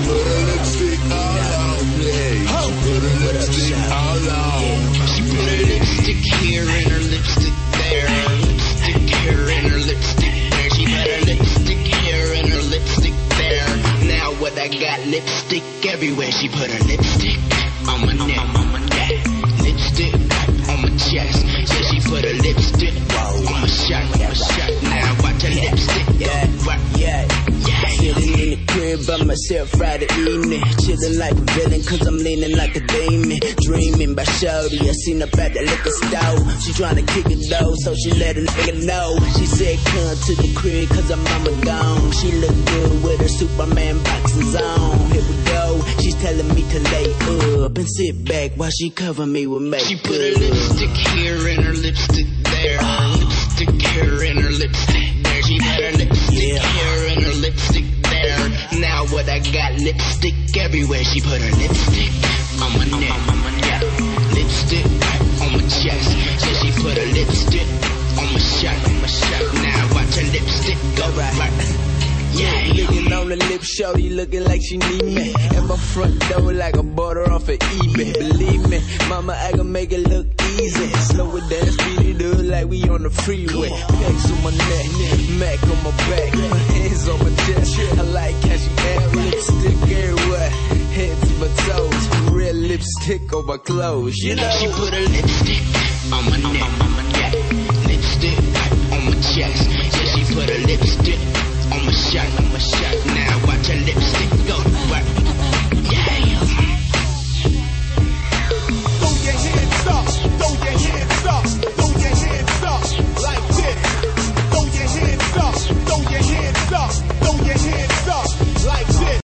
put her lipstick all on. She put her lipstick all on. She put her lipstick here and her lipstick there. Lipstick here and her lipstick there. She put her lipstick here and her lipstick there. Now what I got lipstick everywhere. She put her lipstick on my neck, lipstick on my chest. So she put her lipstick on my shirt. Now watch her lipstick go right. Sitting in the crib by myself Friday evening, chilling like a villain cause I'm leaning like a demon. Dreaming by shorty, I seen her at the liquor store. She tryna kick it though, so she let a nigga know. She said come to the crib cause her mama gone. She look good with her Superman boxes on. Here we go, she's telling me to lay up and sit back while she cover me with makeup. She put her lipstick here and her lipstick there. Lipstick here and her lipstick there. She put her lipstick here and her lipstick there. Now what I got lipstick everywhere. She put her lipstick on my neck, lipstick on my chest. So she put her lipstick on my shirt. Now watch her lipstick go right. Looking on the lip, shorty looking like she need me. At my front door like I bought her off of eBay. Believe me, mama, I can make it look easy. Slow it down, speed it up like we on the freeway. Pegs on my neck, Mac on my back, my hands on my chest. I like how she add lipstick everywhere, head to my toes. Red lipstick on my clothes, you know. She put her lipstick on my neck, lipstick on my chest. So she put her lipstick on my shirt.